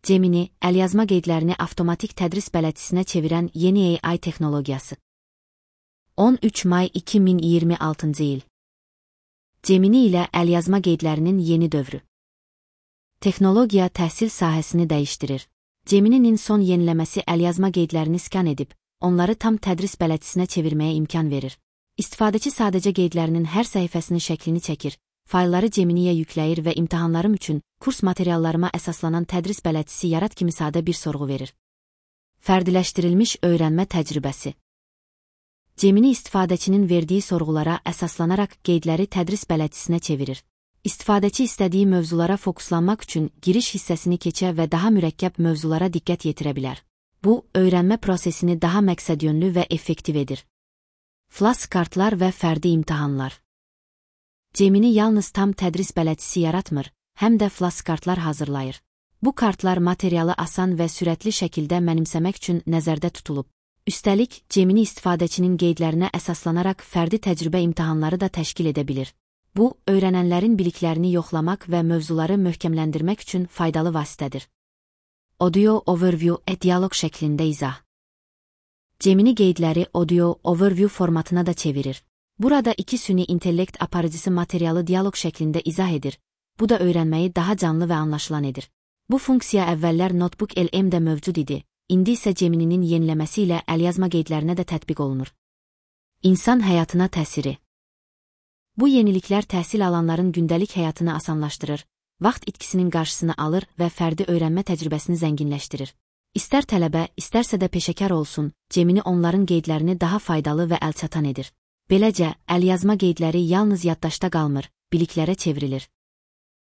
Gemini, əlyazma qeydlərini avtomatik tədris bələdçisinə çevirən yeni AI texnologiyası. 13 may 2026-cı il. Gemini ilə əlyazma qeydlərinin yeni dövrü. Texnologiya təhsil sahəsini dəyişdirir. Gemini'nin son yeniləməsi əlyazma qeydlərini skan edib, onları tam tədris bələdçisinə çevirməyə imkan verir. İstifadəçi sadəcə qeydlərinin hər səhifəsinin şəklini çəkir, faylları Gemini'yə yükləyir və imtahanlarım üçün kurs materiallarıma əsaslanan tədris bələdçisi yarat kimi sadə bir sorğu verir. Fərdiləşdirilmiş öyrənmə təcrübəsi. Gemini istifadəçinin verdiyi sorğulara əsaslanaraq qeydləri tədris bələdçisinə çevirir. İstifadəçi istədiyi mövzulara fokuslanmaq üçün giriş hissəsini keçə və daha mürəkkəb mövzulara diqqət yetirə bilər. Bu, öyrənmə prosesini daha məqsədyönlü və effektiv edir. Flashkartlar və fərdi imtahanlar. Gemini yalnız tam tədris bələdçisi yaratmır, həm də flashkartlar hazırlayır. Bu kartlar materialı asan və sürətli şəkildə mənimsəmək üçün nəzərdə tutulub. Üstəlik, Gemini istifadəçinin qeydlərinə əsaslanaraq fərdi təcrübə imtahanları da təşkil edə bilir. Bu, öyrənənlərin biliklərini yoxlamaq və mövzuları möhkəmləndirmək üçün faydalı vasitədir. Audio Overview dialoq şəklində izah. Gemini qeydləri Audio Overview formatına da çevirir. Burada iki süni intellekt aparıcısı materialı dialoq şəklində izah edir. Bu da öyrənməyi daha canlı və anlaşılan edir. Bu funksiya əvvəllər Notebook LM-də mövcud idi, indi isə Gemini'nin yeniləməsi ilə əlyazma qeydlərinə də tətbiq olunur. İnsan həyatına təsiri. Bu yeniliklər təhsil alanların gündəlik həyatını asanlaşdırır, vaxt itkisinin qarşısını alır və fərdi öyrənmə təcrübəsini zənginləşdirir. İstər tələbə, istərsə də peşəkar olsun, Gemini onların qeydlərini daha faydalı və əlçatan edir. Beləcə, əlyazma qeydləri yalnız yaddaşda qalmır, biliklərə çevrilir.